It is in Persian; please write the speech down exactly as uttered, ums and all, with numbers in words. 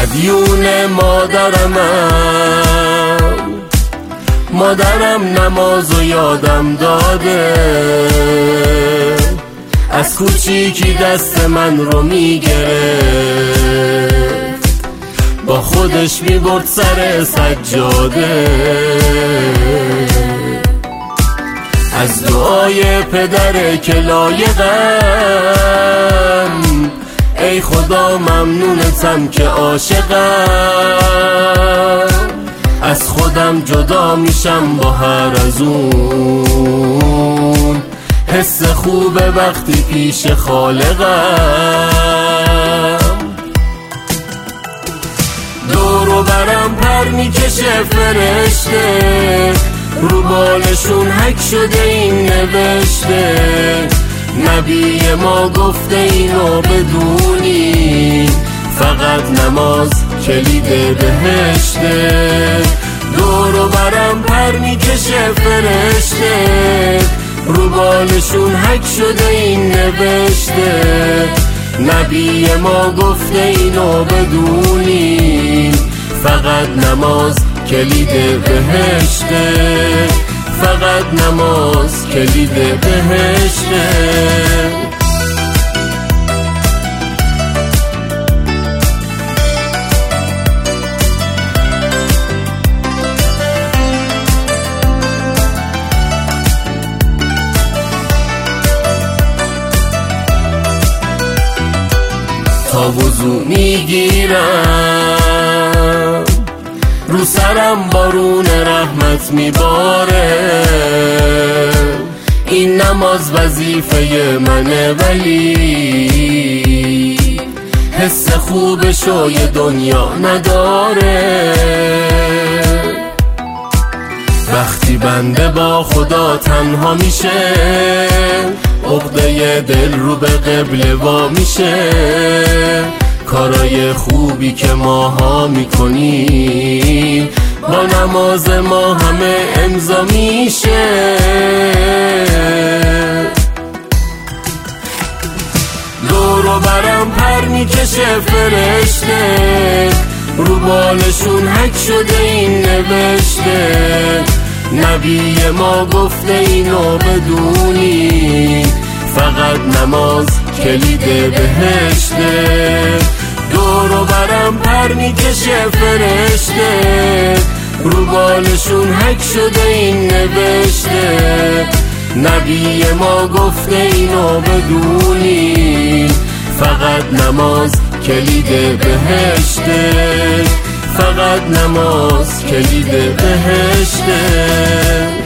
مدیون مادرمم، مادرم نمازو یادم داده، از کوچیکی دست من رو میگرفت، با خودش میبرد سر سجاده. از دعای پدر که لایقم، ای خدا ممنونتم که عاشقم، از خودم جدا میشم با هر از اون، حس خوبه وقتی پیش خالقم. دور و برم پر میکشه فرشته، رو بالشون حک شده این نوشته، نبی ما گفته اینو بدونی، فقط نماز کلید بهشته. دور و برم پر میکشه فرشته، رو بالشون حک شده این نوشته، نبی ما گفته اینو بدونی، فقط نماز کلید بهشته، فقط نماز کلید بهشته. تا وضو میگیرم، رو سرم بارون رحمت میباره، این نماز وظیفه منه، ولی حس خوب شوی دنیا نداره. وقتی بنده با خدا تنها میشه، عقده دل رو به قبله وا میشه، کارای خوبی که ماها میکنیم با نماز ما همه امضا میشه. دور و برم پر میکشه فرشته، رو بالشون حک شده این نوشته، نبی ما گفته اینو بدونی، فقط نماز کلید بهشته. دور و برم پر میکشه فرشته، رو بالشون حک شده این نوشته، نبی ما گفته اینو بدونی، فقط نماز کلید بهشته، فقط نماز کلید بهشته.